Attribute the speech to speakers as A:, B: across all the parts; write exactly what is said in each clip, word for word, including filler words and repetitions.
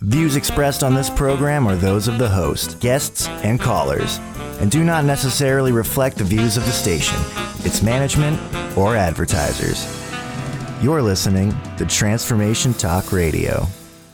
A: Views expressed on this program are those of the host, guests, and callers, and do not necessarily reflect the views of the station, its management, or advertisers. You're listening to Transformation Talk Radio.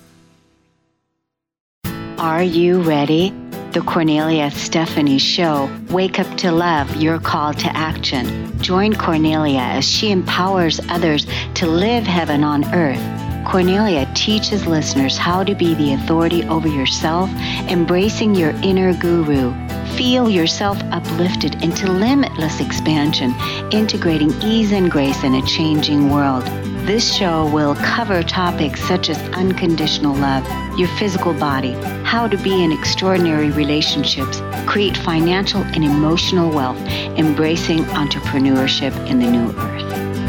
B: Are you ready? The Cornelia Stephanie Show. Wake up to love, your call to action. Join Cornelia as she empowers others to live heaven on earth. Cornelia teaches listeners how to be the authority over yourself, embracing your inner guru. Feel yourself uplifted into limitless expansion, integrating ease and grace in a changing world. This show will cover topics such as unconditional love, your physical body, how to be in extraordinary relationships, create financial and emotional wealth, embracing entrepreneurship in the new earth.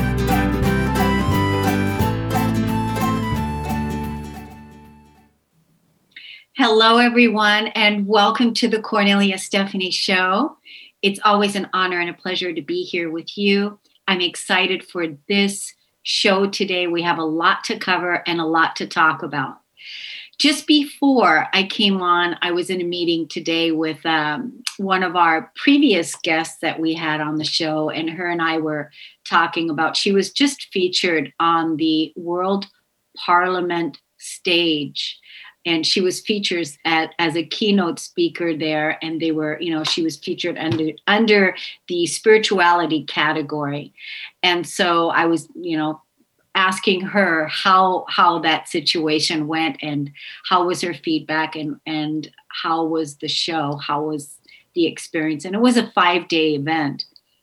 B: Hello, everyone, and welcome to the Cornelia Stephanie Show. It's always an honor and a pleasure to be here with you. I'm excited for this show today. We have a lot to cover and a lot to talk about. Just before I came on, I was in a meeting today with um, one of our previous guests that we had on the show, and her and I were talking about, she was just featured on the World Parliament stage. And she was featured at, as a keynote speaker there. And they were, you know, she was featured under under the spirituality category. And so I was, you know, asking her how how that situation went and how was her feedback and, and how was the show, how was the experience. And it was a five-day event.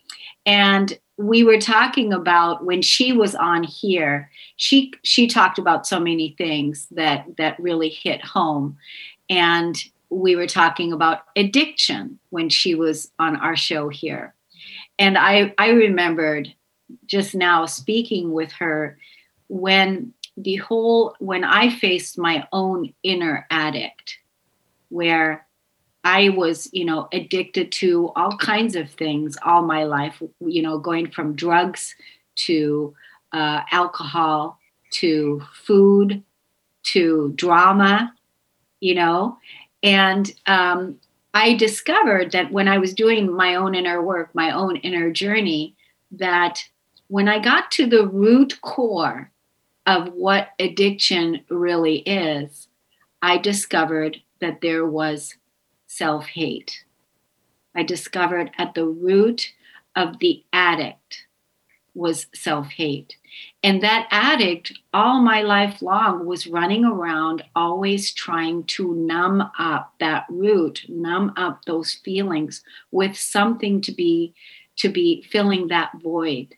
B: And we were talking about when she was on here, she she talked about so many things that that really hit home. And we were talking about addiction when she was on our show here. And I, I remembered just now speaking with her when the whole, when I faced my own inner addict, where I was, you know, addicted to all kinds of things all my life, you know, going from drugs to uh, alcohol, to food, to drama, you know. And um, I discovered that when I was doing my own inner work, my own inner journey, that when I got to the root core of what addiction really is, I discovered that there was self-hate. I discovered at the root of the addict was self-hate. And that addict all my life long was running around always trying to numb up that root, numb up those feelings with something to be to be filling that void.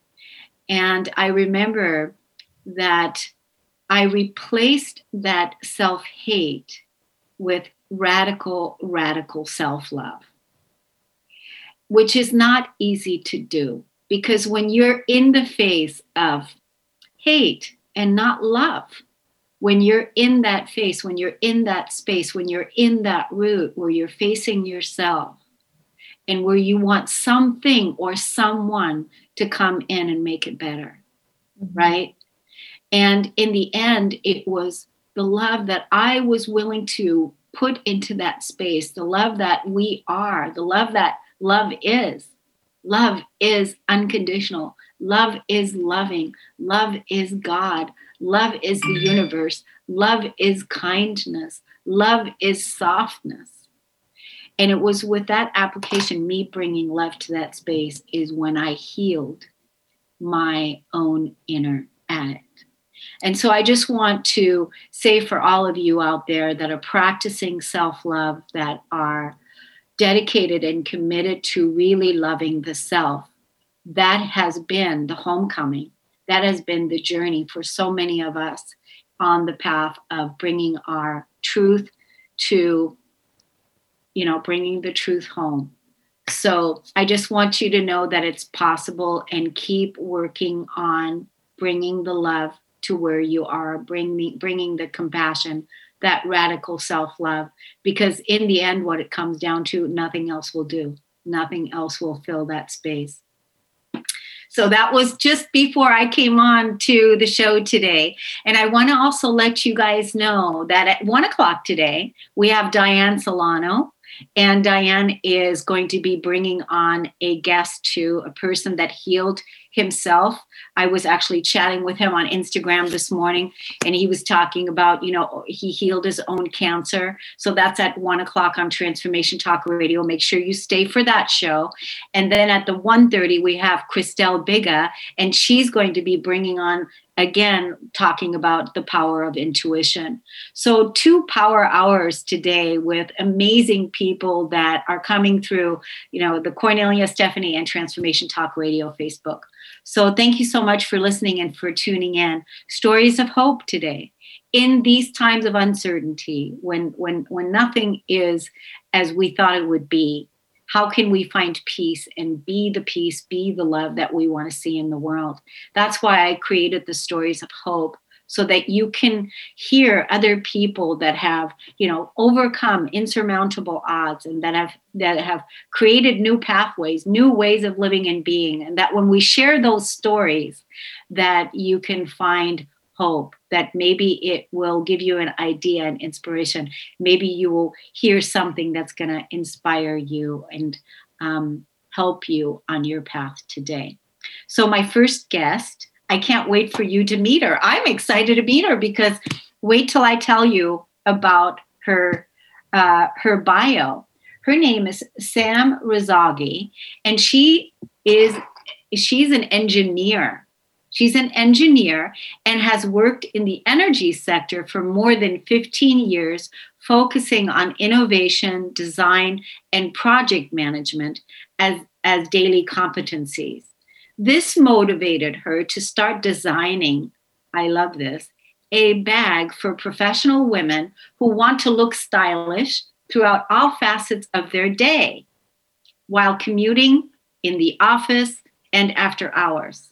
B: And I remember that I replaced that self-hate with radical, radical self-love, which is not easy to do because when you're in the face of hate and not love, when you're in that face, when you're in that space, when you're in that root where you're facing yourself and where you want something or someone to come in and make it better, mm-hmm. right? And in the end, it was the love that I was willing to put into that space, the love that we are, the love that love is. Love is unconditional. Love is loving. Love is God. Love is the universe. Love is kindness. Love is softness. And it was with that application, me bringing love to that space, is when I healed my own inner addict. And so I just want to say for all of you out there that are practicing self-love, that are dedicated and committed to really loving the self, that has been the homecoming. That has been the journey for so many of us on the path of bringing our truth to, you know, bringing the truth home. So I just want you to know that it's possible and keep working on bringing the love to where you are, bringing, bringing the compassion, that radical self-love, because in the end, what it comes down to, nothing else will do. Nothing else will fill that space. So that was just before I came on to the show today. And I want to also let you guys know that at one o'clock today, we have Diane Solano. And Diane is going to be bringing on a guest to a person that healed himself. I was actually chatting with him on Instagram this morning, and he was talking about, you know, he healed his own cancer. So that's at one o'clock on Transformation Talk Radio. Make sure you stay for that show. And then at the one thirty, we have Christelle Biga, and she's going to be bringing on, again, talking about the power of intuition. So two power hours today with amazing people that are coming through, you know, the Cornelia Stephanie and Transformation Talk Radio Facebook. So thank you so much for listening and for tuning in. Stories of hope today. In these times of uncertainty, when when when nothing is as we thought it would be, how can we find peace and be the peace, be the love that we want to see in the world? That's why I created the Stories of Hope, so that you can hear other people that have, you know, overcome insurmountable odds and that have that have created new pathways, new ways of living and being. And that when we share those stories, that you can find hope, that maybe it will give you an idea and inspiration. Maybe you will hear something that's going to inspire you and um, help you on your path today. So my first guest, I can't wait for you to meet her. I'm excited to meet her because wait till I tell you about her, uh, her bio. Her name is Sam Razagi, and she is, she's an engineer. She's an engineer and has worked in the energy sector for more than fifteen years, focusing on innovation, design, and project management as, as daily competencies. This motivated her to start designing, I love this, a bag for professional women who want to look stylish throughout all facets of their day, while commuting, in the office, and after hours.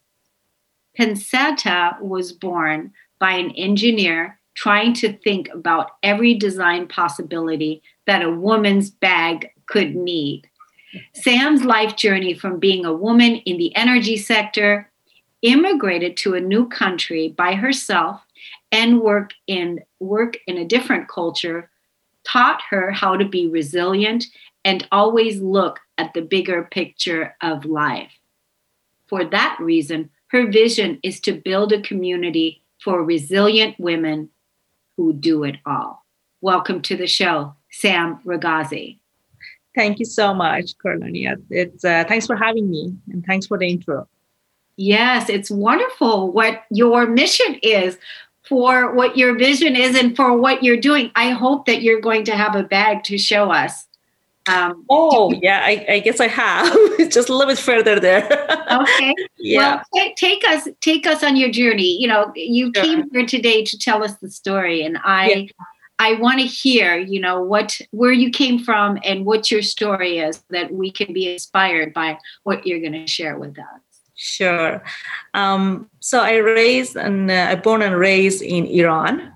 B: Pensata was born by an engineer trying to think about every design possibility that a woman's bag could need. Sam's life journey from being a woman in the energy sector, immigrated to a new country by herself, and work in work in a different culture, taught her how to be resilient and always look at the bigger picture of life. For that reason, her vision is to build a community for resilient women who do it all. Welcome to the show, Sam Razagi.
C: Thank you so much, Cornelia. It's uh, thanks for having me, and thanks for the intro.
B: Yes, it's wonderful what your mission is, for what your vision is, and for what you're doing. I hope that you're going to have a bag to show us. Um,
C: oh, yeah, I, I guess I have. Just a little bit further there.
B: Okay.
C: Yeah.
B: Well, t- take us take us on your journey. You know, you sure. came here today to tell us the story, and I yeah. I want to hear, you know, what where you came from and what your story is, that we can be inspired by what you're going to share with us.
C: Sure. Um, so I raised and uh, I born and raised in Iran.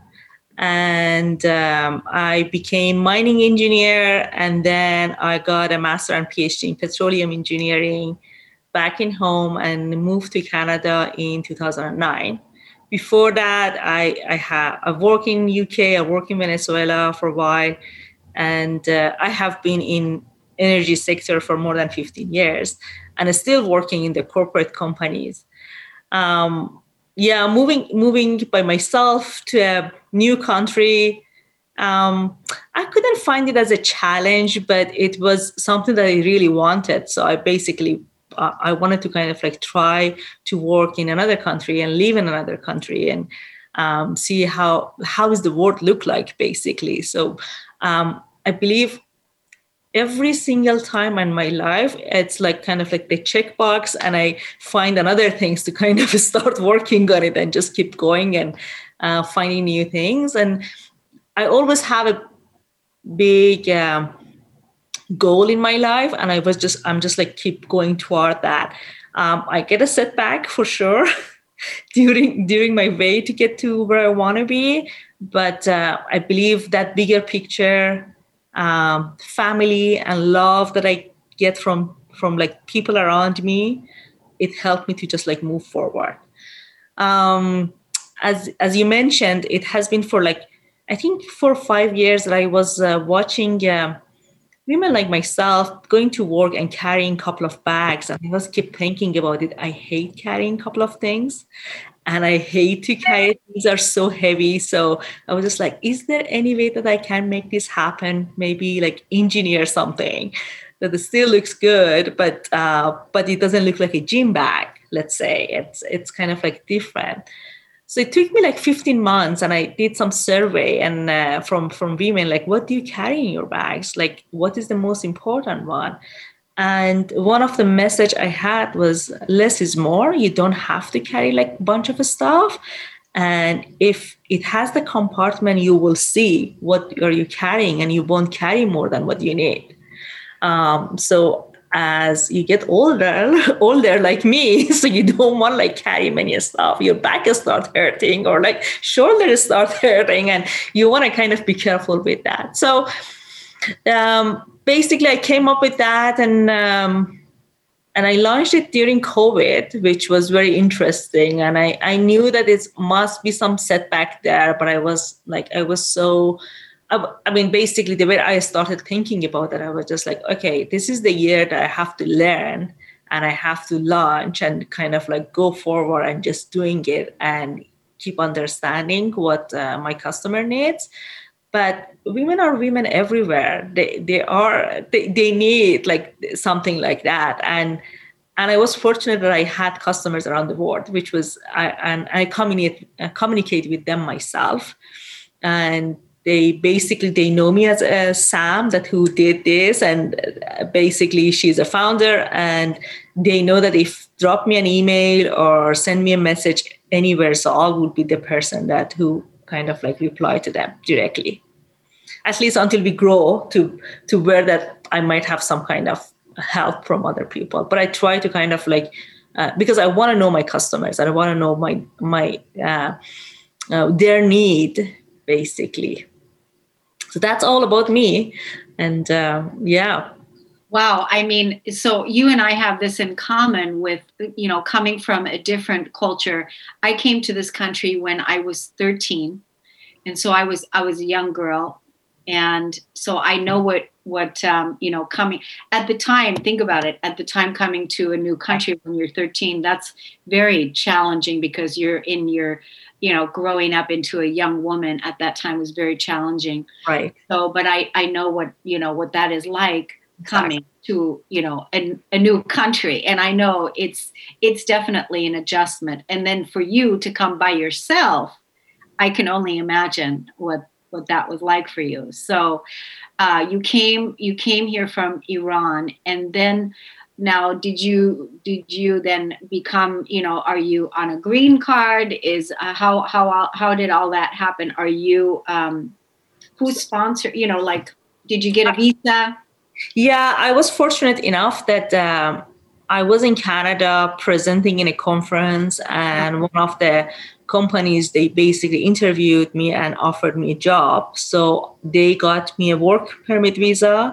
C: And um, I became mining engineer, and then I got a master and PhD in petroleum engineering back in home, and moved to Canada in two thousand nine. Before that, I I have I worked in U K, I worked in Venezuela for a while, and uh, I have been in energy sector for more than fifteen years, and I'm still working in the corporate companies. Um, Yeah, moving moving by myself to a new country, um, I couldn't find it as a challenge, but it was something that I really wanted. So I basically, uh, I wanted to kind of like try to work in another country and live in another country and um, see how how does the world look like, basically. So um, I believe every single time in my life, it's like kind of like the checkbox, and I find another things to kind of start working on it and just keep going and uh, finding new things. And I always have a big um, goal in my life, and I was just, I'm just like keep going toward that. Um, I get a setback for sure during during my way to get to where I want to be, but uh, I believe that bigger picture, Um, family and love that I get from from like people around me it helped me to just like move forward. Um, as as you mentioned, it has been for like, I think for five years that I was uh, watching uh, women like myself going to work and carrying a couple of bags. And I was keep thinking about it. I hate carrying a couple of things. And I hate to carry it. These are so heavy. So I was just like, is there any way that I can make this happen? Maybe like engineer something that still looks good, but uh, but it doesn't look like a gym bag, let's say. It's it's kind of like different. So it took me like fifteen months, and I did some survey and uh, from, from women, like, what do you carry in your bags? Like, what is the most important one? And one of the message I had was less is more. You don't have to carry like a bunch of stuff. And if it has the compartment, you will see what are you carrying, and you won't carry more than what you need. Um, so as you get older, older like me, so you don't want like carry many stuff. Your back start hurting, or like shoulders start hurting, and you want to kind of be careful with that. So um, basically, I came up with that, and um, and I launched it during COVID, which was very interesting. And I I knew that it must be some setback there, but I was like I was so. I mean, basically, the way I started thinking about it, I was just like, okay, this is the year that I have to learn, and I have to launch and kind of like go forward and just doing it and keep understanding what uh, my customer needs. But women are women everywhere. They they are they, they need like something like that. And and I was fortunate that I had customers around the world, which was I and I communicate uh, communicate with them myself. And They basically, they know me as uh, Sam, that who did this. And basically she's a founder, and they know that if drop me an email or send me a message anywhere, so I would be the person that who kind of like reply to them directly, at least until we grow to, to where that I might have some kind of help from other people. But I try to kind of like, uh, because I want to know my customers, and I want to know my, my, uh, uh, their need, basically. So that's all about me. And uh, yeah.
B: Wow. I mean, so you and I have this in common with, you know, coming from a different culture. I came to this country when I was thirteen. And so I was, I was a young girl. And so I know what, what, um, you know, coming at the time, think about it, at the time coming to a new country when you're thirteen, that's very challenging, because you're in your, you know, growing up into a young woman at that time was very challenging.
C: Right.
B: So, but I, I know what, you know, what that is like coming exactly. to, you know, a, a new country. And I know it's, it's definitely an adjustment. And then for you to come by yourself, I can only imagine what, what that was like for you. So uh, you came, you came here from Iran, and then now, did you did you then become, you know, are you on a green card? Is uh, how how how did all that happen? Are you um, who sponsored? You know, like, did you get a visa?
C: Yeah, I was fortunate enough that um, I was in Canada presenting in a conference, and one of the companies, they basically interviewed me and offered me a job. So they got me a work permit visa.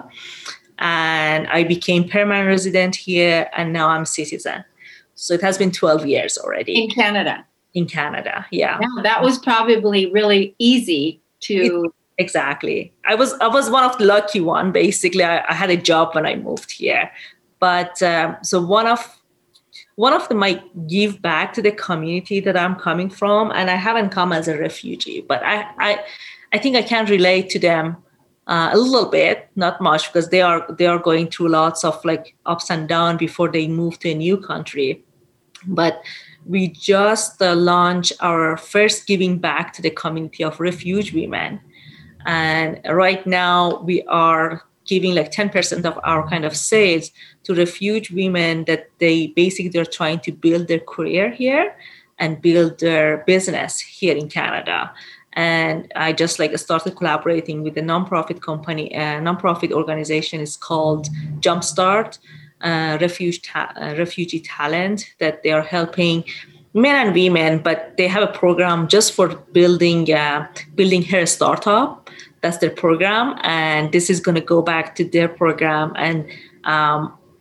C: And I became permanent resident here, and now I'm citizen. So it has been twelve years already.
B: In Canada.
C: In Canada, yeah.
B: Yeah, that was probably really easy to...
C: It, exactly. I was I was one of the lucky one, basically. I, I had a job when I moved here. But um, so one of one of them I give back to the community that I'm coming from, and I haven't come as a refugee, but I I, I think I can relate to them Uh, a little bit, not much, because they are they are going through lots of like ups and downs before they move to a new country. But we just uh, launched our first giving back to the community of refuge women, and right now we are giving like ten percent of our kind of sales to refuge women that they basically they're trying to build their career here and build their business here in Canada. And I just like started collaborating with a nonprofit company, a nonprofit organization is called Jumpstart uh, Refuge Ta- uh, Refugee Talent, that they are helping men and women, but they have a program just for building uh, building her startup. That's their program, and this is going to go back to their program. And um,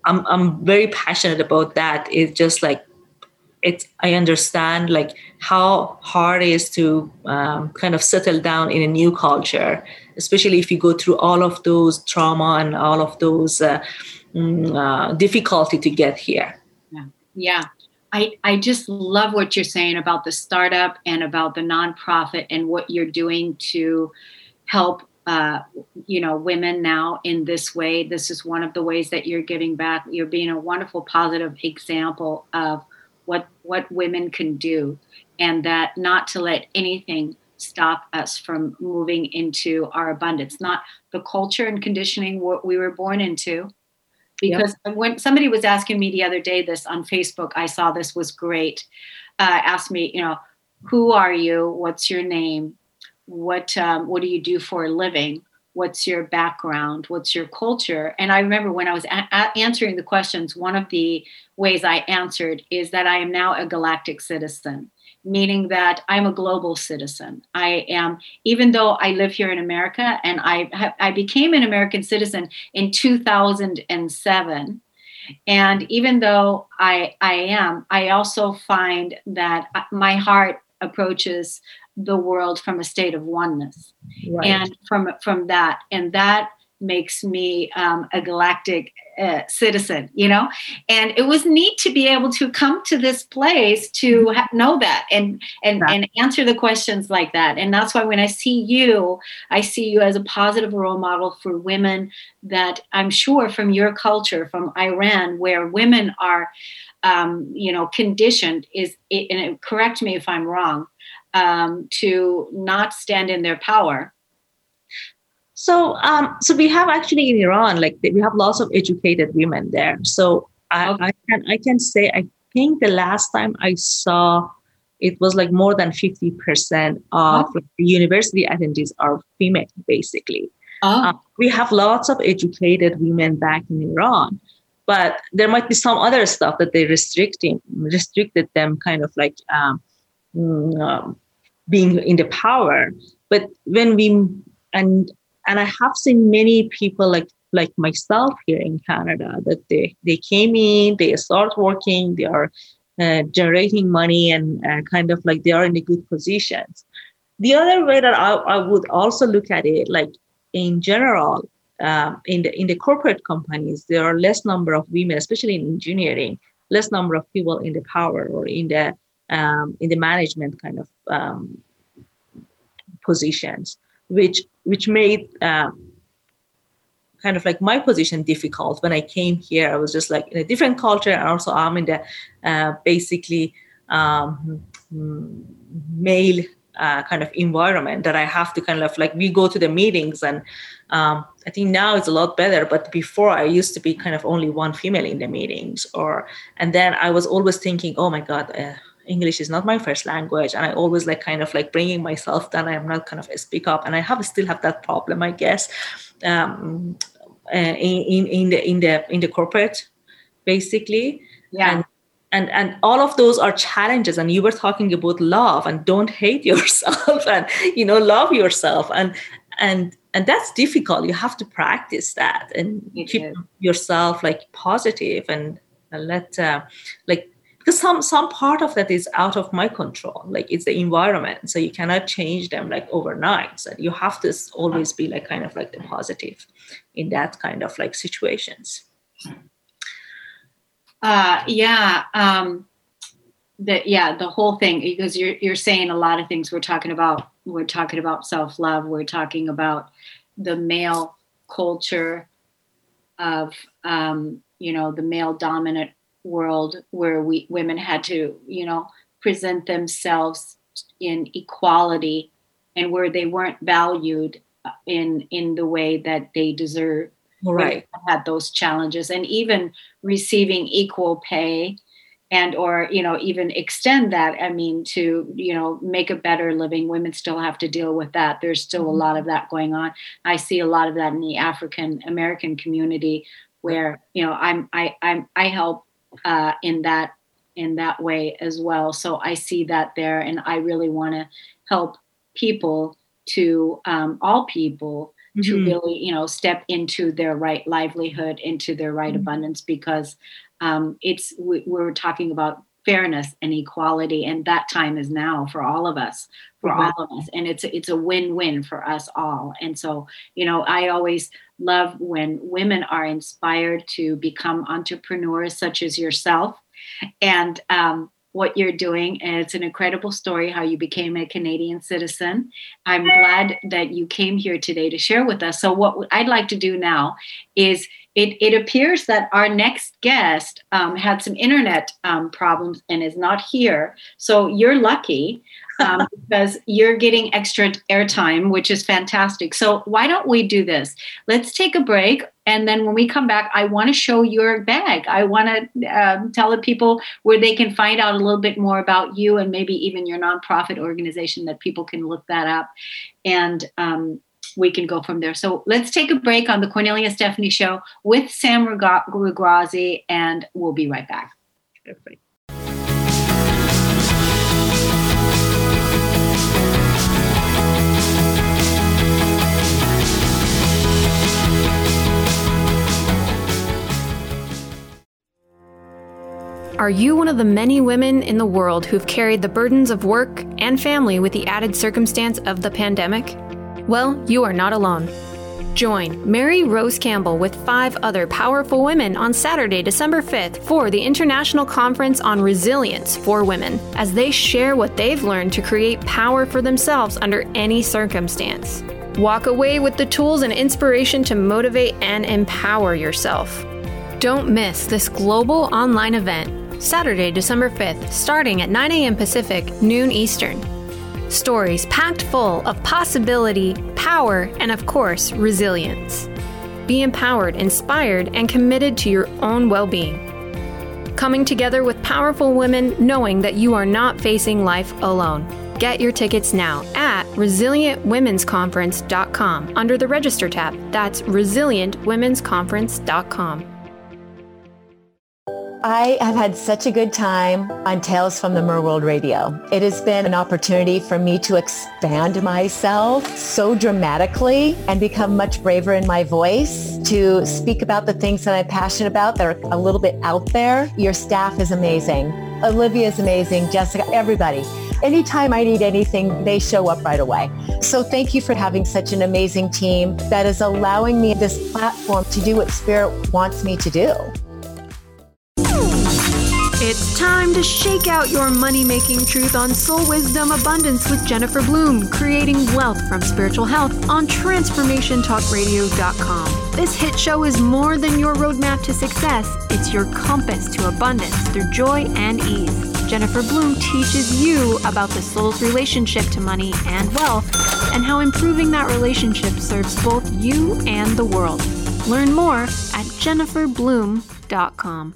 C: I'm I'm very passionate about that. It's just like it's I understand like how hard it is to um, kind of settle down in a new culture, especially if you go through all of those trauma and all of those uh, mm, uh, difficulty to get here.
B: Yeah. Yeah. I, I just love what you're saying about the startup and about the nonprofit and what you're doing to help, uh, you know, women now in this way. This is one of the ways that you're giving back. You're being a wonderful, positive example of what what women can do, and that not to let anything stop us from moving into our abundance, not the culture and conditioning what we were born into. Because yep. when somebody was asking me the other day this on Facebook, I saw this was great. Uh, asked me, you know, who are you? What's your name? What um, what do you do for a living? What's your background? What's your culture? And I remember when I was a- a- answering the questions, one of the ways I answered is that I am now a galactic citizen, meaning that I'm a global citizen. I am, even though I live here in America, and I have, I became an American citizen in two thousand seven. And even though I I am, I also find that my heart approaches the world from a state of oneness, right. and from from that, and that makes me um, a galactic uh, citizen, you know. And it was neat to be able to come to this place to ha- know that and and right. and answer the questions like that. And that's why when I see you, I see you as a positive role model for women that I'm sure from your culture, from Iran, where women are, um, you know, conditioned is, and correct me if I'm wrong, um, to not stand in their power.
C: So, um, so we have actually in Iran, like we have lots of educated women there. So I, okay. I can I can say I think the last time I saw, it was like more than fifty percent of oh. the university attendees are female, basically. Oh. Uh, we have lots of educated women back in Iran, but there might be some other stuff that they restricting restricted them, kind of like um, um, being in the power. But when we and And I have seen many people like like myself here in Canada that they, they came in, they start working, they are uh, generating money and uh, kind of like they are in the good positions. The other way that I, I would also look at it, like in general, um, in the in the corporate companies, there are less number of women, especially in engineering, less number of people in the power or in the um, in the management kind of um, positions, which which made um, kind of like my position difficult. When I came here, I was just like in a different culture, and also I'm in the uh, basically um, male uh, kind of environment that I have to kind of like, we go to the meetings, and um, I think now it's a lot better, but before I used to be kind of only one female in the meetings, or and then I was always thinking, oh my God, uh, English is not my first language. And I always like kind of like bringing myself down. I am not kind of speak up. And I have still have that problem, I guess, um, uh, in, in the in the in the corporate, basically.
B: Yeah.
C: And, and and all of those are challenges. And you were talking about love and don't hate yourself and, you know, love yourself. And and and that's difficult. You have to practice that and it keep is. yourself like positive and, and let uh, like, because some some part of that is out of my control, like it's the environment, so you cannot change them like overnight. So you have to always be like kind of like the positive in that kind of like situations.
B: Uh, yeah, um, the yeah the whole thing, because you're you're saying a lot of things. We're talking about we're talking about self-love. We're talking about the male culture of um, you know the male dominant world where we women had to, you know, present themselves in equality and where they weren't valued in in the way that they deserve.
C: Right.
B: Had those challenges, and even receiving equal pay and or, you know, even extend that. I mean, to, you know, make a better living, women still have to deal with that. There's still mm-hmm. a lot of that going on. I see a lot of that in the African American community where, you know, I'm I I'm I help Uh, in that in that way as well. So I see that there, and I really want to help people to um, all people mm-hmm. to really, you know, step into their right livelihood, into their right mm-hmm. abundance, because um, it's we, we're talking about fairness and equality, and that time is now for all of us, for mm-hmm. all of us, and it's it's a win-win for us all. And so, you know, I always love when women are inspired to become entrepreneurs, such as yourself, and um, what you're doing. And it's an incredible story how you became a Canadian citizen. I'm glad that you came here today to share with us. So what I'd like to do now is It, it appears that our next guest um, had some internet um, problems and is not here. So you're lucky um, because you're getting extra airtime, which is fantastic. So why don't we do this? Let's take a break. And then when we come back, I want to show your bag. I want to um, tell the people where they can find out a little bit more about you, and maybe even your nonprofit organization, that people can look that up. And um we can go from there. So let's take a break on the Kornelia Stephanie Show with Sam Regrazi, and we'll be right back.
C: Perfect.
D: Are you one of the many women in the world who've carried the burdens of work and family with the added circumstance of the pandemic? Well, you are not alone. Join Mary Rose Campbell with five other powerful women on Saturday, December fifth for the International Conference on Resilience for Women, as they share what they've learned to create power for themselves under any circumstance. Walk away with the tools and inspiration to motivate and empower yourself. Don't miss this global online event, Saturday, December fifth, starting at nine a.m. Pacific, noon Eastern. Stories packed full of possibility, power, and of course, resilience. Be empowered, inspired, and committed to your own well-being. Coming together with powerful women, knowing that you are not facing life alone. Get your tickets now at resilient women's conference dot com under the Register tab. That's resilient women's conference dot com.
E: I have had such a good time on Tales from the Merworld Radio. It has been an opportunity for me to expand myself so dramatically and become much braver in my voice, to speak about the things that I'm passionate about that are a little bit out there. Your staff is amazing. Olivia is amazing. Jessica, everybody. Anytime I need anything, they show up right away. So thank you for having such an amazing team that is allowing me this platform to do what Spirit wants me to do.
D: It's time to shake out your money-making truth on Soul Wisdom Abundance with Jennifer Bloom, creating wealth from spiritual health on transformation talk radio dot com. This hit show is more than your roadmap to success. It's your compass to abundance through joy and ease. Jennifer Bloom teaches you about the soul's relationship to money and wealth, and how improving that relationship serves both you and the world. Learn more at jennifer bloom dot com.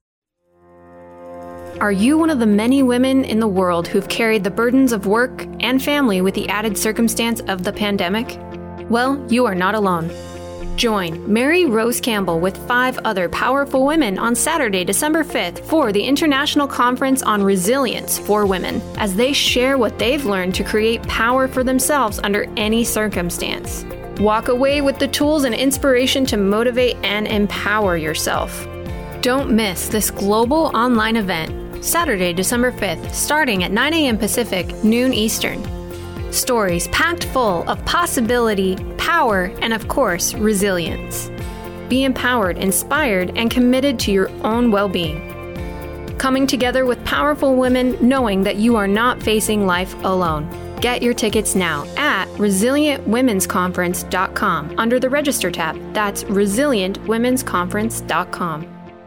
D: Are you one of the many women in the world who've carried the burdens of work and family with the added circumstance of the pandemic? Well, you are not alone. Join Mary Rose Campbell with five other powerful women on Saturday, December fifth for the International Conference on Resilience for Women, as they share what they've learned to create power for themselves under any circumstance. Walk away with the tools and inspiration to motivate and empower yourself. Don't miss this global online event, Saturday, December fifth, starting at nine a.m. Pacific, noon Eastern. Stories packed full of possibility, power, and of course, resilience. Be empowered, inspired, and committed to your own well-being. Coming together with powerful women, knowing that you are not facing life alone. Get your tickets now at resilient women's conference dot com under the Register tab. That's resilient women's conference dot com.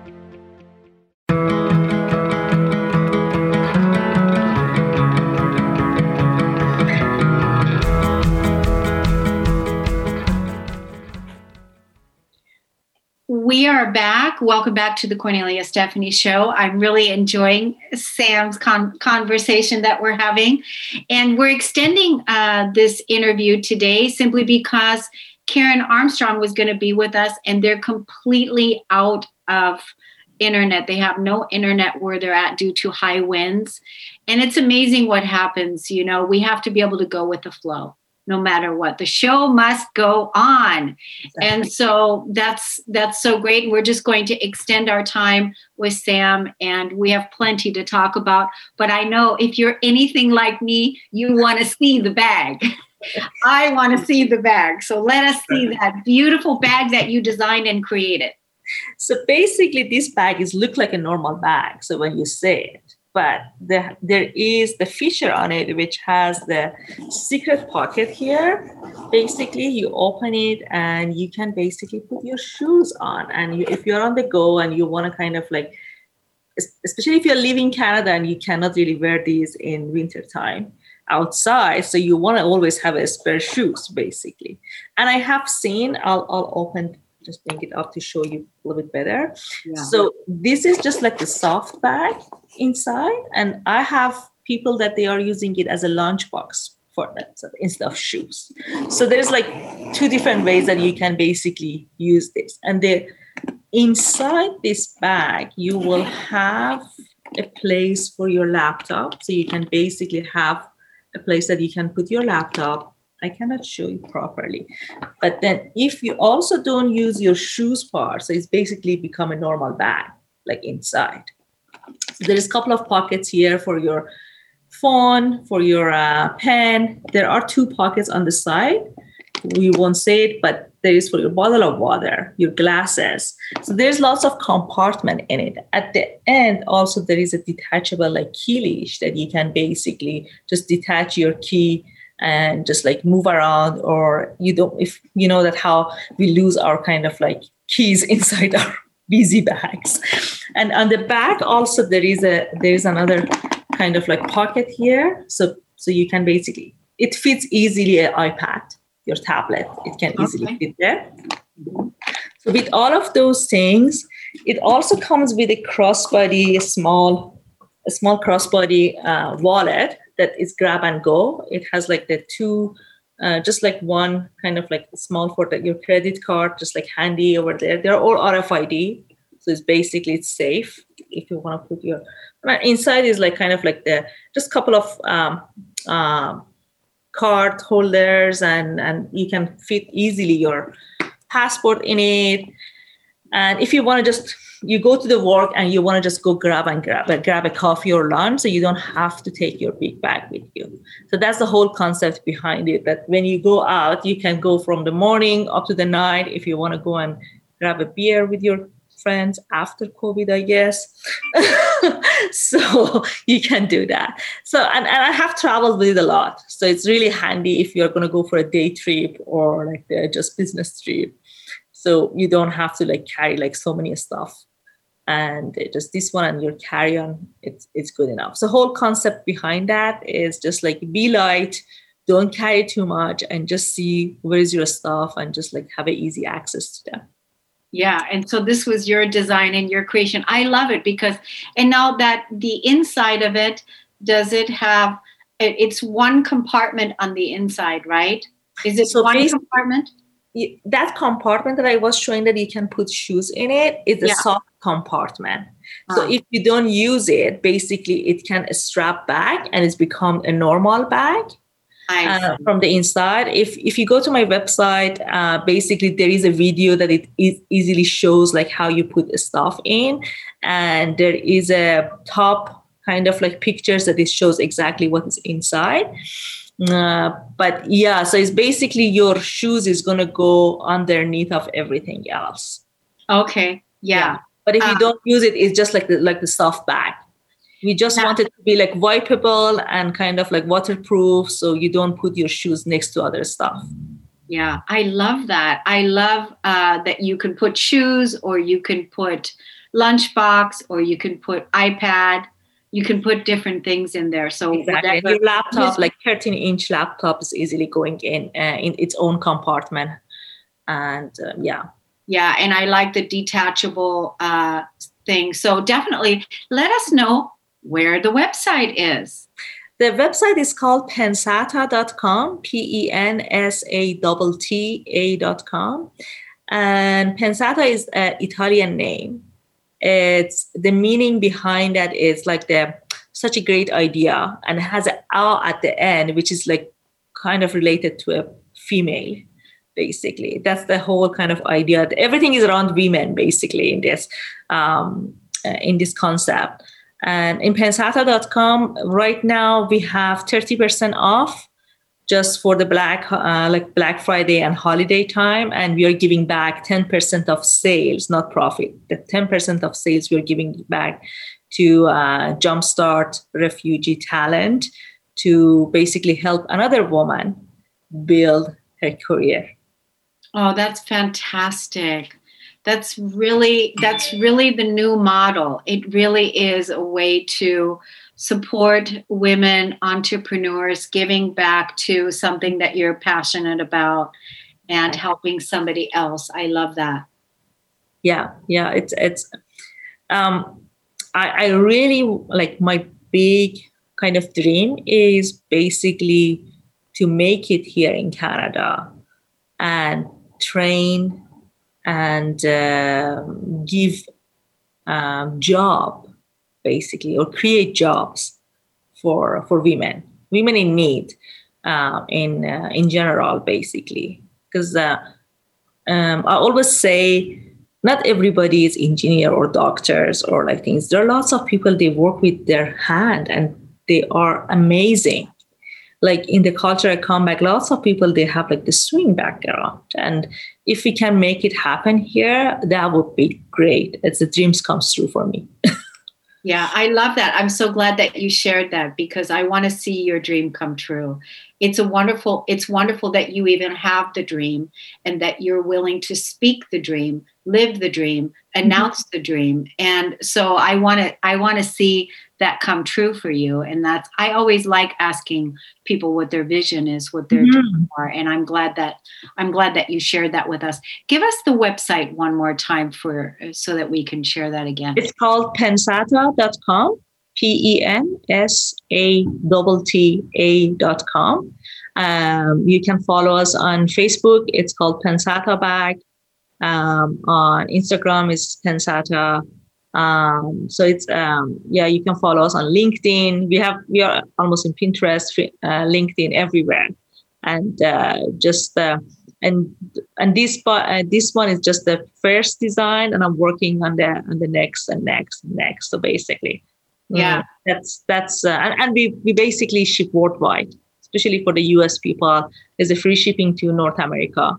B: We are back. Welcome back to the Kornelia Stephanie Show. I'm really enjoying Sam's con- conversation that we're having. And we're extending uh, this interview today simply because Karen Armstrong was going to be with us, and they're completely out of internet. They have no internet where they're at due to high winds. And it's amazing what happens. You know, we have to be able to go with the flow. no matter what. The show must go on. Exactly. And so that's that's so great. We're just going to extend our time with Sam, and we have plenty to talk about. But I know if you're anything like me, you want to see the bag. I want to see the bag. So let us see that beautiful bag that you designed and created.
C: So basically, this bag is look like a normal bag. So when you say it, but the, there is the feature on it, which has the secret pocket here. Basically, you open it and you can basically put your shoes on. And you, if you're on the go and you want to kind of like, especially if you're leaving Canada and you cannot really wear these in winter time outside, so you want to always have a spare shoes, basically. And I have seen, I'll, I'll open, just bring it up to show you a little bit better. Yeah. So this is just like the soft bag inside, and I have people that they are using it as a lunchbox for that, so instead of shoes. So there's like two different ways that you can basically use this. And the inside this bag, you will have a place for your laptop. So you can basically have a place that you can put your laptop. I cannot show you properly. But then if you also don't use your shoes part, so it's basically become a normal bag, like inside. So there's a couple of pockets here for your phone, for your uh, pen. There are two pockets on the side. We won't say it, but there is for your bottle of water, your glasses. So there's lots of compartment in it. At the end, also, there is a detachable like key leash that you can basically just detach your key and just like move around, or you don't, if you know that how we lose our kind of like keys inside our busy bags. And on the back also, there is a, there is another kind of like pocket here. So, so you can basically, it fits easily an iPad, your tablet, it can easily okay. fit there. So with all of those things, it also comes with a crossbody, a small, a small crossbody uh, wallet that is grab and go. It has like the two, uh, just like one kind of like small for the, your credit card, just like handy over there. They're all R F I D. So it's basically, it's safe if you want to put your, inside is like kind of like the, just a couple of um, um, card holders, and, and you can fit easily your passport in it. And if you want to just, you go to the work and you want to just go grab and grab, uh, grab a coffee or lunch, so you don't have to take your big bag with you. So that's the whole concept behind it, that when you go out, you can go from the morning up to the night. If you want to go and grab a beer with your friends after COVID, I guess. So you can do that. So, and, and I have traveled with it a lot. So it's really handy if you're going to go for a day trip or like the just business trip. So you don't have to like carry like so many stuff. And just this one and your carry-on, it's it's good enough. So the whole concept behind that is just like be light, don't carry too much, and just see where's your stuff and just like have an easy access to them.
B: Yeah. And so this was your design and your creation. I love it because, and now that the inside of it, does it have, it's one compartment on the inside, right? Is it so one compartment?
C: That compartment that I was showing that you can put shoes in it is a yeah. soft compartment. So uh-huh. if you don't use it, basically it can strap back and it's become a normal bag. Uh, from the inside. If if you go to my website, uh, basically there is a video that it, it easily shows like how you put the stuff in, and there is a top kind of like pictures that it shows exactly what is inside. Uh, but yeah, so it's basically your shoes is gonna go underneath of everything else.
B: Okay, yeah. yeah.
C: But if
B: uh,
C: you don't use it, it's just like the like the soft bag. We just yeah. want it to be like wipeable and kind of like waterproof, so you don't put your shoes next to other stuff.
B: Yeah, I love that. I love uh, that you can put shoes, or you can put lunchbox, or you can put iPad. You can put different things in there. So
C: exactly. Your laptop, like thirteen inch laptop, is easily going in uh, in its own compartment. And uh, yeah.
B: Yeah, and I like the detachable uh, thing. So definitely let us know where the website is.
C: The website is called pensata dot com, P E N S A T T A dot com. And Pensata is an Italian name. It's the meaning behind that is like the such a great idea, and it has an A at the end, which is like kind of related to a female, basically. That's the whole kind of idea. Everything is around women, basically, in this um, uh, in this concept. And in pensata dot com, right now we have thirty percent off just for the Black uh, like Black Friday and holiday time. And we are giving back ten percent of sales, not profit. The ten percent of sales we are giving back to uh, Jumpstart Refugee Talent to basically help another woman build her career.
B: Oh, that's fantastic. That's really, that's really the new model. It really is a way to support women entrepreneurs, giving back to something that you're passionate about and helping somebody else. I love that.
C: Yeah, yeah. It's, it's, um, I, I really like my big kind of dream is basically to make it here in Canada and train and uh, give um, job, basically, or create jobs for for women, women in need, uh, in uh, in general, basically. Because uh, um, I always say, not everybody is engineer or doctors or like things. There are lots of people, they work with their hand and they are amazing. Like in the culture I come back, lots of people, they have like the swing background. And if we can make it happen here, that would be great. It's the dreams comes true for me.
B: Yeah, I love that. I'm so glad that you shared that because I want to see your dream come true. It's a wonderful, it's wonderful that you even have the dream and that you're willing to speak the dream, live the dream, announce mm-hmm. the dream. And so I want to, I want to see that come true for you. And that's, I always like asking people what their vision is, what their mm-hmm. dreams are. And I'm glad that, I'm glad that you shared that with us. Give us the website one more time for, so that we can share that again.
C: It's called pensata dot com, P E N S A T T A dot com. Um, you can follow us on Facebook. It's called Pensata Bag. Um, on Instagram is Pensata. Um, so it's, um, yeah, you can follow us on LinkedIn. We have, we are almost in Pinterest, uh, LinkedIn, everywhere. And, uh, just, uh, and, and this, uh, this one is just the first design and I'm working on the, on the next and next and next. So basically,
B: yeah,
C: um, that's, that's, uh, and, and we, we basically ship worldwide, especially for the U S people. There's a free shipping to North America.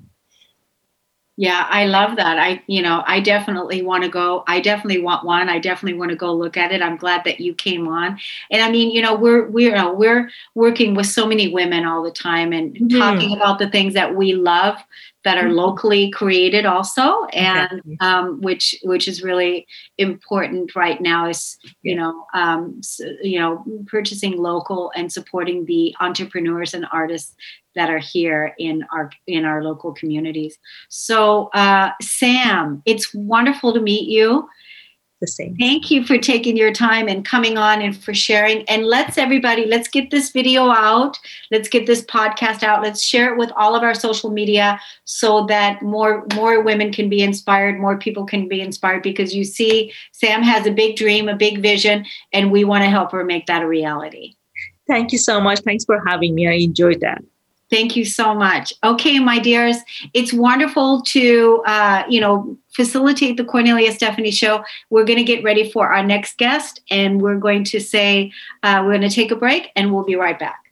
B: Yeah, I love that. I, you know, I definitely want to go. I definitely want one. I definitely want to go look at it. I'm glad that you came on. And I mean, you know, we're, we're, you know, we're working with so many women all the time and mm-hmm. talking about the things that we love that are mm-hmm. locally created also. And, exactly. um, which, which is really important right now is, you know, um, so, you know, purchasing local and supporting the entrepreneurs and artists that are here in our in our local communities. So, uh, Sam, it's wonderful to meet you.
C: The same.
B: Thank you for taking your time and coming on and for sharing. And let's everybody, let's get this video out. Let's get this podcast out. Let's share it with all of our social media so that more more women can be inspired, more people can be inspired. Because you see, Sam has a big dream, a big vision, and we want to help her make that a reality.
C: Thank you so much. Thanks for having me. I enjoyed that.
B: Thank you so much. Okay, my dears, it's wonderful to, uh, you know, facilitate the Kornelia Stephanie Show. We're going to get ready for our next guest, and we're going to say, uh, we're going to take a break, and we'll be right back.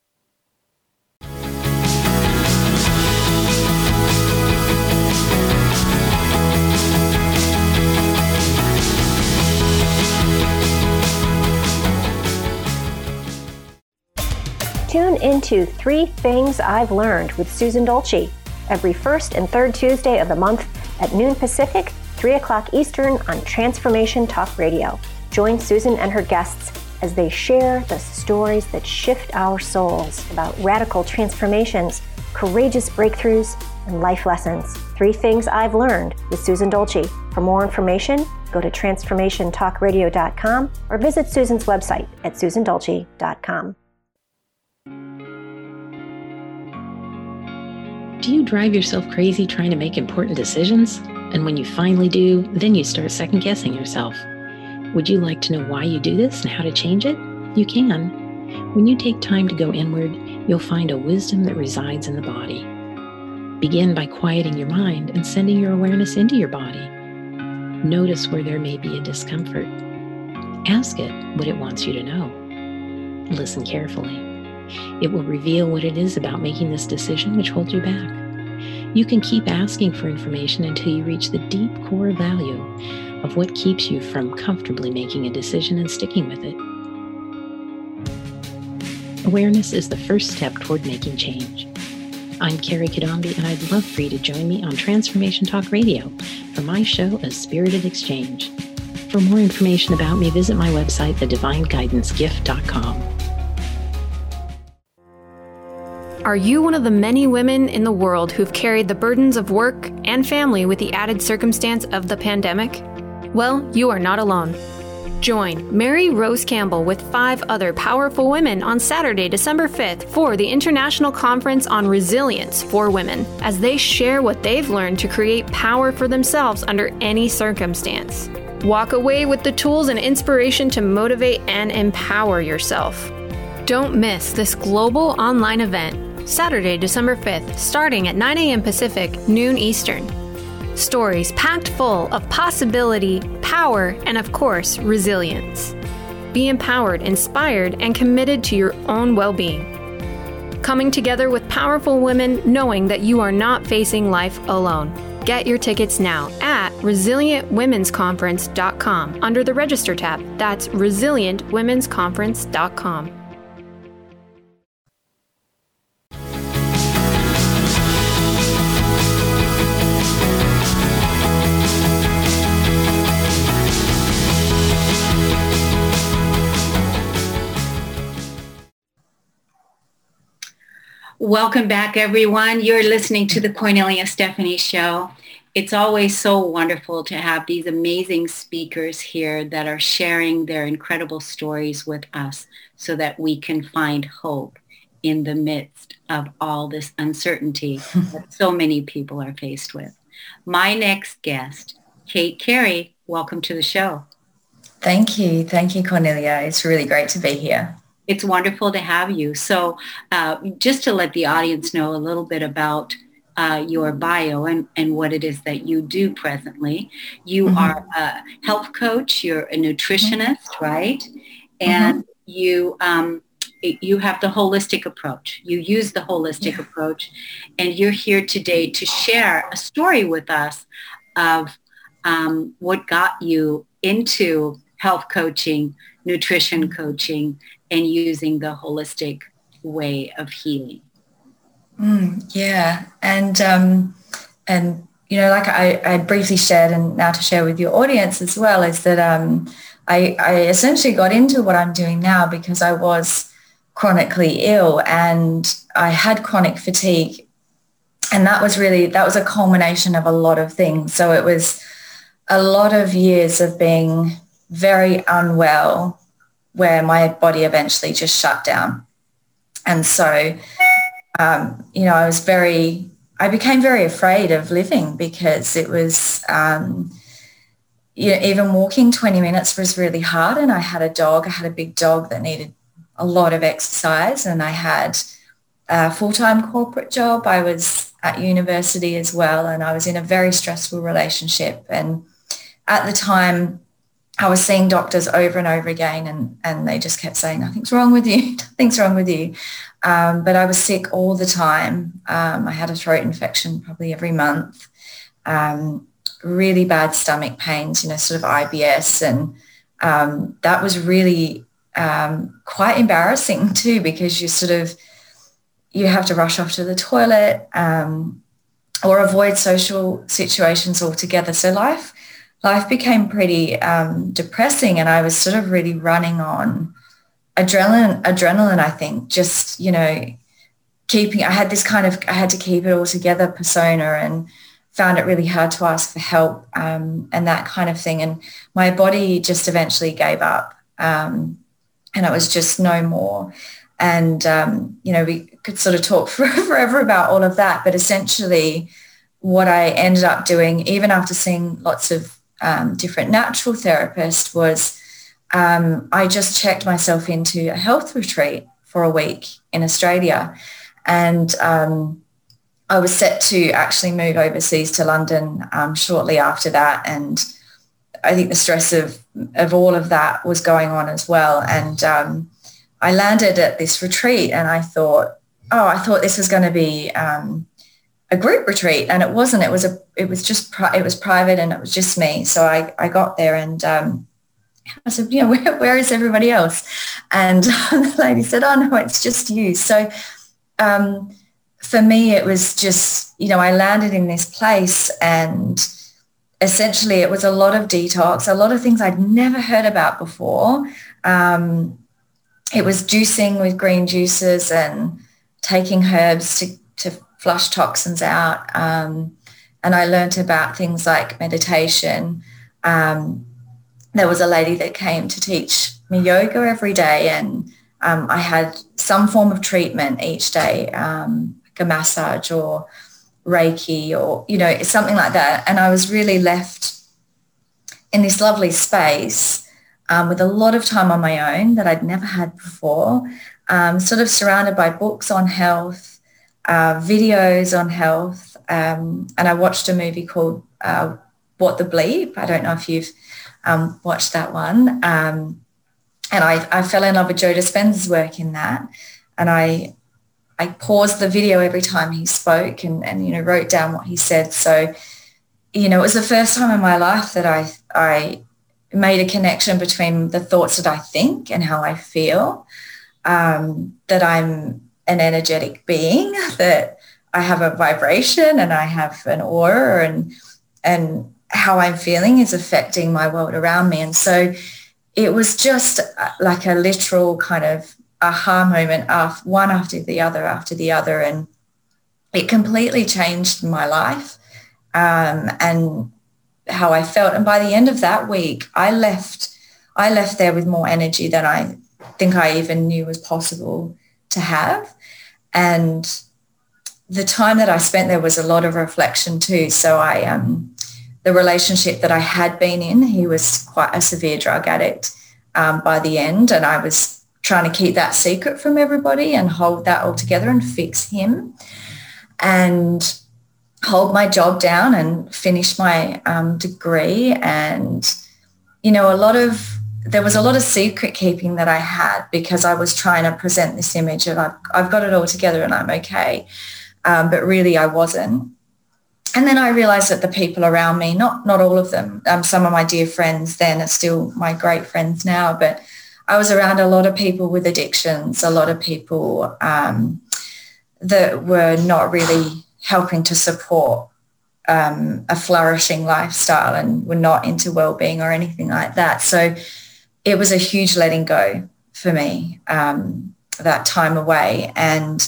F: Tune into Three Things I've Learned with Susan Dolce every first and third Tuesday of the month at noon Pacific, three o'clock Eastern on Transformation Talk Radio. Join Susan and her guests as they share the stories that shift our souls about radical transformations, courageous breakthroughs, and life lessons. Three Things I've Learned with Susan Dolce. For more information, go to transformation talk radio dot com or visit Susan's website at susan dolce dot com.
G: Do you drive yourself crazy trying to make important decisions? And when you finally do, then you start second-guessing yourself. Would you like to know why you do this and how to change it? You can. When you take time to go inward, you'll find a wisdom that resides in the body. Begin by quieting your mind and sending your awareness into your body. Notice where there may be a discomfort. Ask it what it wants you to know. Listen carefully. It will reveal what it is about making this decision which holds you back. You can keep asking for information until you reach the deep core value of what keeps you from comfortably making a decision and sticking with it. Awareness is the first step toward making change. I'm Carrie Kadombi, and I'd love for you to join me on Transformation Talk Radio for my show, A Spirited Exchange. For more information about me, visit my website, the divine guidance gift dot com.
D: Are you one of the many women in the world who've carried the burdens of work and family with the added circumstance of the pandemic? Well, you are not alone. Join Mary Rose Campbell with five other powerful women on Saturday, December fifth for the International Conference on Resilience for Women as they share what they've learned to create power for themselves under any circumstance. Walk away with the tools and inspiration to motivate and empower yourself. Don't miss this global online event, Saturday, December fifth, starting at nine a.m. Pacific, noon Eastern. Stories packed full of possibility, power, and of course, resilience. Be empowered, inspired, and committed to your own well-being. Coming together with powerful women, knowing that you are not facing life alone. Get your tickets now at resilient women's conference dot com under the Register tab. That's resilient women's conference dot com.
B: Welcome back, everyone. You're listening to the Cornelia Stephanie Show. It's always so wonderful to have these amazing speakers here that are sharing their incredible stories with us so that we can find hope in the midst of all this uncertainty that so many people are faced with. My next guest, Kate Carey, welcome to the show.
H: Thank you. Thank you, Cornelia. It's really great to be here.
B: It's wonderful to have you. So uh, just to let the audience know a little bit about uh, your bio and, and what it is that you do presently. You mm-hmm. are a health coach, you're a nutritionist, mm-hmm. right? And mm-hmm. you um, you have the holistic approach. You use the holistic yeah. approach, and you're here today to share a story with us of um, what got you into health coaching, nutrition coaching, and using the holistic way of healing.
H: Mm, yeah. And, um, and you know, like I, I briefly shared, and now to share with your audience as well, is that um, I, I essentially got into what I'm doing now because I was chronically ill and I had chronic fatigue. And that was really, that was a culmination of a lot of things. So it was a lot of years of being very unwell, where my body eventually just shut down. And so, um, you know, I was very, I became very afraid of living because it was, um, you know, even walking twenty minutes was really hard. And I had a dog, I had a big dog that needed a lot of exercise, and I had a full-time corporate job. I was at university as well, and I was in a very stressful relationship. And at the time, I was seeing doctors over and over again, and, and they just kept saying, nothing's wrong with you, nothing's wrong with you. Um, but I was sick all the time. Um, I had a throat infection probably every month, um, really bad stomach pains, you know, sort of I B S. And um, that was really um, quite embarrassing too, because you sort of, you have to rush off to the toilet um, or avoid social situations altogether. So life Life became pretty um, depressing, and I was sort of really running on adrenaline, adrenaline, I think, just, you know, keeping, I had this kind of, I had to keep it all together persona, and found it really hard to ask for help um, and that kind of thing. And my body just eventually gave up um, and it was just no more. And, um, you know, we could sort of talk for, forever about all of that, but essentially what I ended up doing, even after seeing lots of Um, different natural therapist, was um, I just checked myself into a health retreat for a week in Australia. And um, I was set to actually move overseas to London um, shortly after that. And I think the stress of, of all of that was going on as well. And um, I landed at this retreat and I thought, oh, I thought this was going to be um, a group retreat. And it wasn't. It was a. It was just. Pri- it was private and it was just me. So I, I got there and um, I said, you know, where, where is everybody else? And the lady said, oh, no, it's just you. So um, for me, it was just, you know, I landed in this place and essentially it was a lot of detox, a lot of things I'd never heard about before. Um, it was juicing with green juices and taking herbs to, to flush toxins out. Um, and I learned about things like meditation. Um, there was a lady that came to teach me yoga every day, and um, I had some form of treatment each day, um, like a massage or Reiki or, you know, something like that. And I was really left in this lovely space um, with a lot of time on my own that I'd never had before, um, sort of surrounded by books on health, uh, videos on health. Um, and I watched a movie called uh, What the Bleep. I don't know if you've um, watched that one. Um, and I, I fell in love with Joe Dispenza's work in that. And I I paused the video every time he spoke and, and, you know, wrote down what he said. So, you know, it was the first time in my life that I I made a connection between the thoughts that I think and how I feel, um, that I'm an energetic being, that I have a vibration and I have an aura, and and how I'm feeling is affecting my world around me. And so it was just like a literal kind of aha moment, after one after the other after the other, and it completely changed my life um, and how I felt. And by the end of that week, I left I left there with more energy than I think I even knew was possible to have. And the time that I spent there was a lot of reflection too. So I um, the relationship that I had been in, he was quite a severe drug addict um, by the end, and I was trying to keep that secret from everybody and hold that all together and fix him and hold my job down and finish my um, degree. And, you know, a lot of, there was a lot of secret keeping that I had because I was trying to present this image of I've, I've got it all together and I'm okay. Um, but really I wasn't. And then I realized that the people around me, not, not all of them, um, some of my dear friends then are still my great friends now, but I was around a lot of people with addictions, a lot of people um, that were not really helping to support um, a flourishing lifestyle and were not into well-being or anything like that. So it was a huge letting go for me, um, that time away. And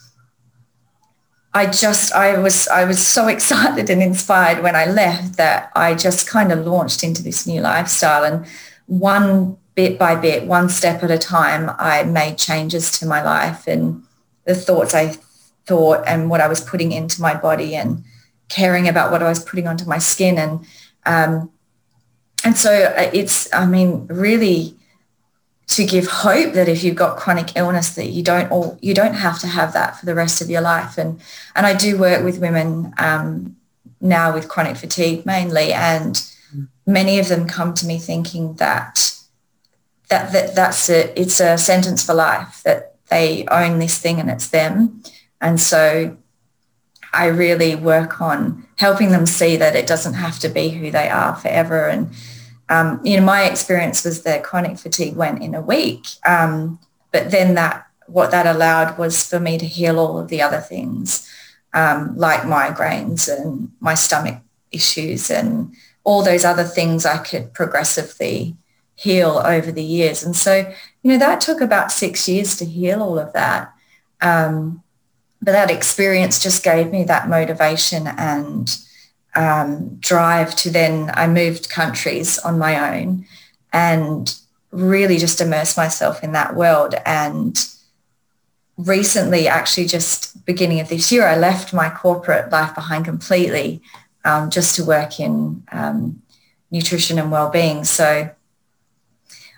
H: I just, I was, I was so excited and inspired when I left that I just kind of launched into this new lifestyle. And one bit by bit, one step at a time, I made changes to my life and the thoughts I thought and what I was putting into my body and caring about what I was putting onto my skin. And um, and so it's, I mean, really to give hope that if you've got chronic illness that you don't all, you don't have to have that for the rest of your life. And and I do work with women um, now with chronic fatigue mainly, and many of them come to me thinking that That, that that's it. It's a sentence for life, that they own this thing and it's them. And so I really work on helping them see that it doesn't have to be who they are forever. And, um, you know, my experience was that chronic fatigue went in a week. Um, but then that what that allowed was for me to heal all of the other things, um, like migraines and my stomach issues and all those other things I could progressively heal over the years. And so, you know, that took about six years to heal all of that. Um, but that experience just gave me that motivation and um, drive to then, I moved countries on my own and really just immerse myself in that world. And recently, actually just beginning of this year, I left my corporate life behind completely um, just to work in um, nutrition and well-being. So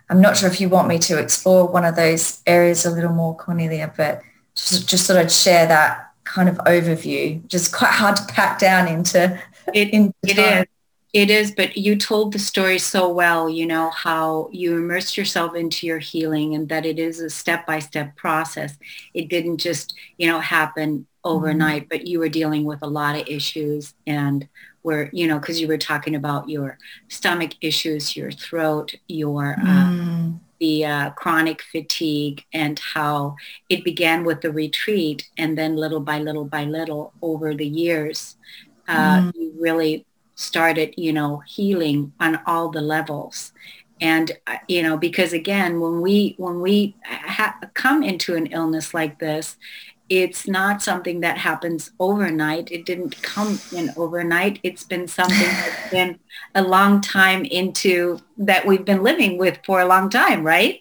H: I'm not sure if you want me to explore one of those areas a little more, Cornelia, but just, just thought I'd share that kind of overview. Just quite hard to pack down into
B: it.
H: into
B: it is. It is, but you told the story so well, you know, how you immersed yourself into your healing and that it is a step-by-step process. It didn't just, you know, happen overnight, mm-hmm. but you were dealing with a lot of issues and were, you know, because you were talking about your stomach issues, your throat, your, mm. uh, the uh, chronic fatigue, and how it began with the retreat. And then little by little by little over the years, uh, mm. you really started, you know, healing on all the levels. And, uh, you know, because again, when we, when we ha- come into an illness like this, it's not something that happens overnight. It didn't come in overnight. It's been something that's been a long time into that we've been living with for a long time, right?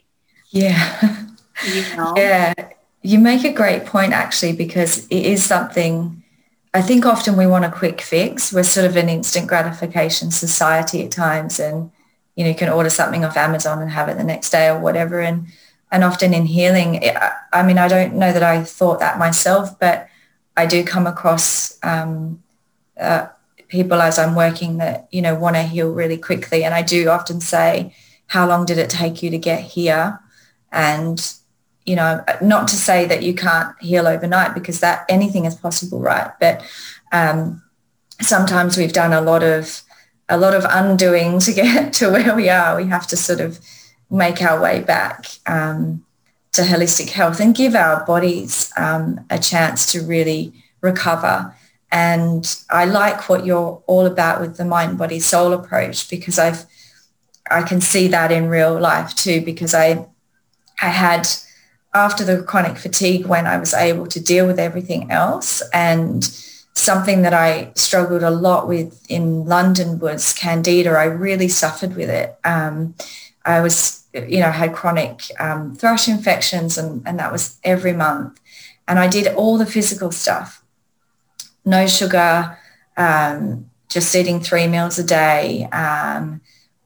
H: Yeah.
B: You know?
H: Yeah. You make a great point, actually, because it is something, I think often we want a quick fix. We're sort of an instant gratification society at times, and, you know, you can order something off Amazon and have it the next day or whatever. And, and often in healing, I mean, I don't know that I thought that myself, but I do come across um, uh, people as I'm working that, you know, want to heal really quickly. And I do often say, how long did it take you to get here? And, you know, not to say that you can't heal overnight, because that anything is possible, right? But um, sometimes we've done a lot of a lot of undoing to get to where we are. We have to sort of make our way back um, to holistic health and give our bodies um, a chance to really recover. And I like what you're all about with the mind, body, soul approach, because I've I can see that in real life too, because I I had, after the chronic fatigue, when I was able to deal with everything else, and something that I struggled a lot with in London was candida. I really suffered with it. Um, I was, you know, had chronic um, thrush infections, and, and that was every month. And I did all the physical stuff, no sugar, um, just eating three meals a day, um,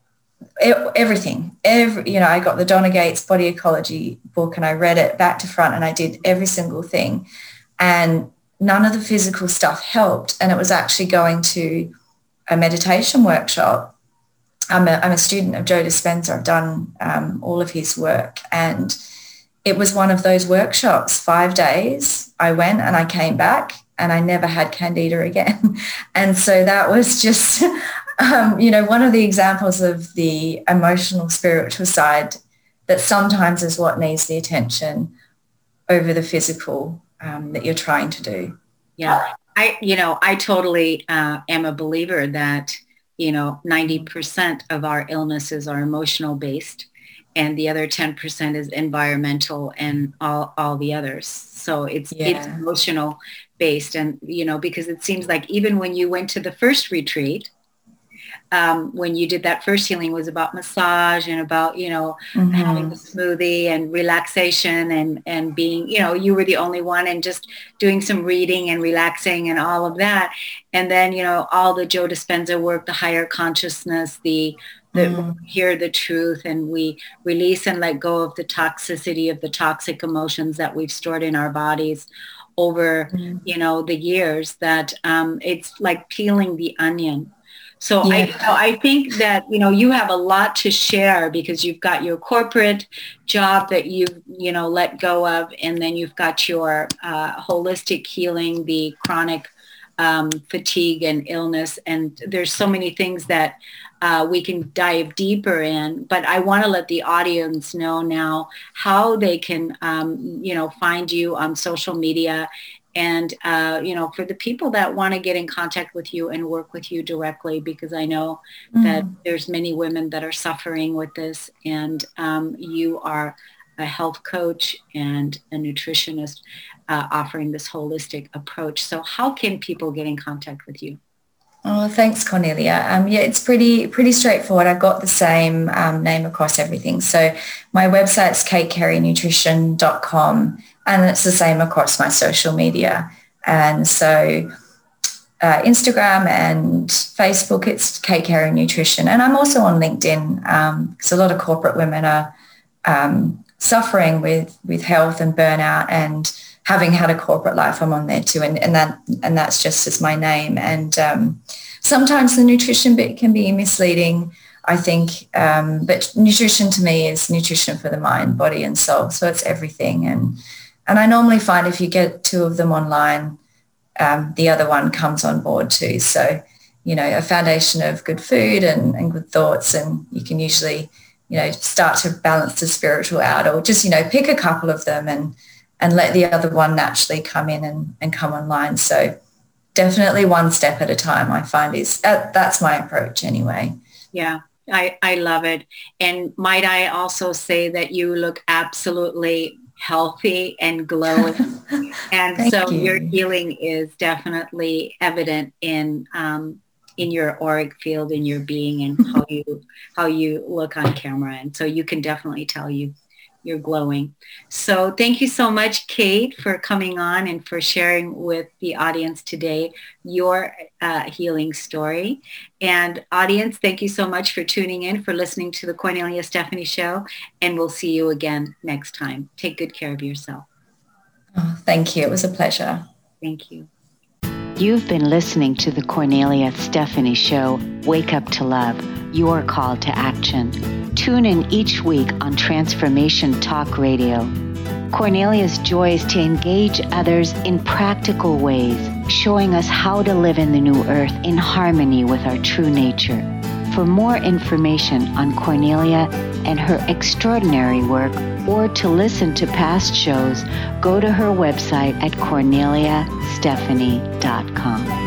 H: everything. Every, you know, I got the Donna Gates Body Ecology book and I read it back to front, and I did every single thing. And none of the physical stuff helped. And it was actually going to a meditation workshop. I'm a, I'm a student of Joe Dispenza. I've done um, all of his work. And it was one of those workshops, five days. I went and I came back and I never had candida again. And so that was just, um, you know, one of the examples of the emotional, spiritual side that sometimes is what needs the attention over the physical um, that you're trying to do.
B: Yeah, I, you know, I totally uh, am a believer that, you know, ninety percent of our illnesses are emotional based, and the other ten percent is environmental and all, all the others. So it's, yeah. it's emotional based. And, you know, because it seems like even when you went to the first retreat, um, when you did that first healing, was about massage and about, you know, mm-hmm. having a smoothie and relaxation and, and being, you know, you were the only one, and just doing some reading and relaxing and all of that. And then, you know, all the Joe Dispenza work, the higher consciousness, the, the mm. hear the truth, and we release and let go of the toxicity of the toxic emotions that we've stored in our bodies over, mm. you know, the years, that um, it's like peeling the onion. So yeah. I, you know, I think that, you know, you have a lot to share, because you've got your corporate job that you've, you know, let go of. And then you've got your uh, holistic healing, the chronic um, fatigue and illness. And there's so many things that uh, we can dive deeper in. But I want to let the audience know now how they can, um, you know, find you on social media. And, uh, you know, for the people that want to get in contact with you and work with you directly, because I know mm. that there's many women that are suffering with this, and um, you are a health coach and a nutritionist uh, offering this holistic approach. So how can people get in contact with you?
H: Oh, thanks, Cornelia. Um, yeah, it's pretty pretty straightforward. I've got the same um, name across everything. So my website's kate carey nutrition dot com, and it's the same across my social media. And so uh, Instagram and Facebook, it's Kate Carey Nutrition. And I'm also on LinkedIn because um, a lot of corporate women are um, suffering with, with health and burnout, and having had a corporate life, I'm on there too. And, and that and that's just as my name. And um, sometimes the nutrition bit can be misleading, I think. Um, but nutrition to me is nutrition for the mind, body and soul. So it's everything. And and I normally find if you get two of them online, um, the other one comes on board too. So, you know, a foundation of good food and, and good thoughts, and you can usually, you know, start to balance the spiritual out, or just, you know, pick a couple of them and and let the other one naturally come in and, and come online. So definitely one step at a time, I find is, uh, that's my approach anyway.
B: Yeah, I, I love it. And might I also say that you look absolutely healthy and glowing. And so you. Your healing is definitely evident in um, in your auric field, in your being, and how you how you look on camera. And so you can definitely tell you you're glowing. So thank you so much, Kate, for coming on and for sharing with the audience today your uh, healing story. And audience, thank you so much for tuning in, for listening to the Cornelia Stephanie Show, and we'll see you again next time. Take good care of yourself.
H: Oh, thank you. It was a pleasure.
B: Thank you.
I: You've been listening to the Cornelia Stephanie Show, Wake Up to Love, your call to action. Tune in each week on Transformation Talk Radio. Cornelia's joy is to engage others in practical ways, showing us how to live in the new earth in harmony with our true nature. For more information on Cornelia and her extraordinary work, or to listen to past shows, go to her website at cornelia stephanie dot com.